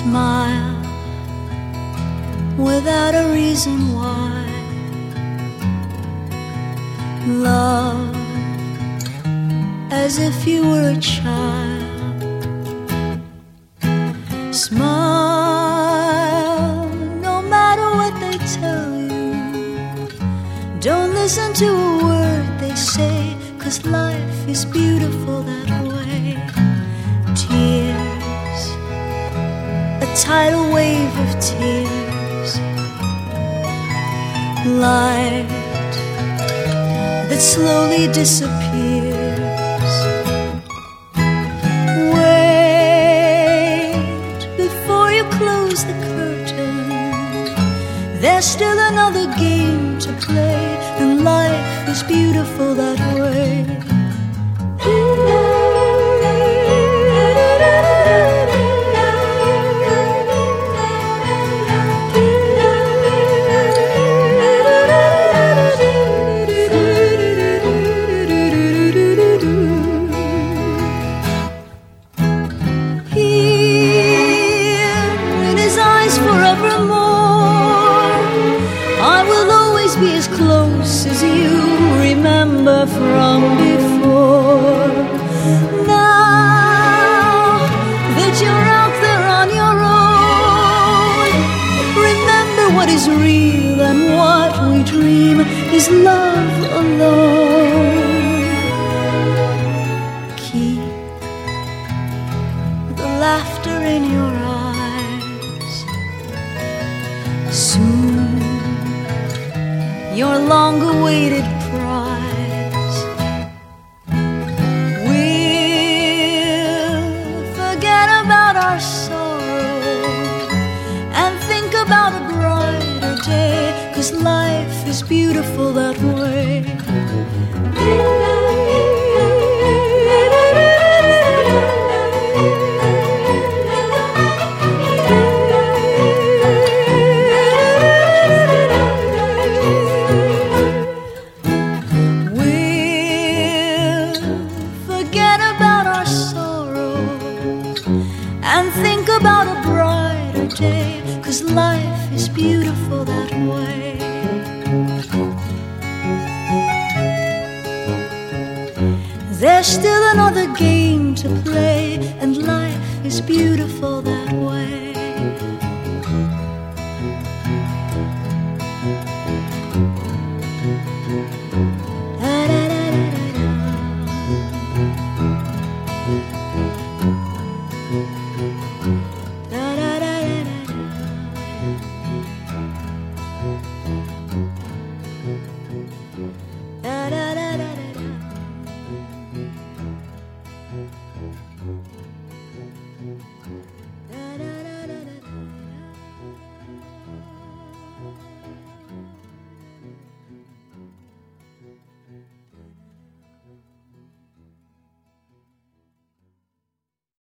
smile without a reason why. Love as if you were a child. Smile no matter what they tell you. Don't listen to a word they say, 'cause life is beautiful that way. Tears, a tidal wave of tears. Light that slowly disappears. Wait before you close the curtain. There's still another game to play, and life is beautiful that way. Be as close as you remember from before. Now that you're out there on your own, remember what is real and what we dream is love alone. Keep the laughter in your eyes. Soon your long-awaited prize we'll forget about our sorrow and think about a brighter day, 'cause life is beautiful that way. And think about a brighter day, 'cause life is beautiful that way. There's still another game to play, and life is beautiful that way.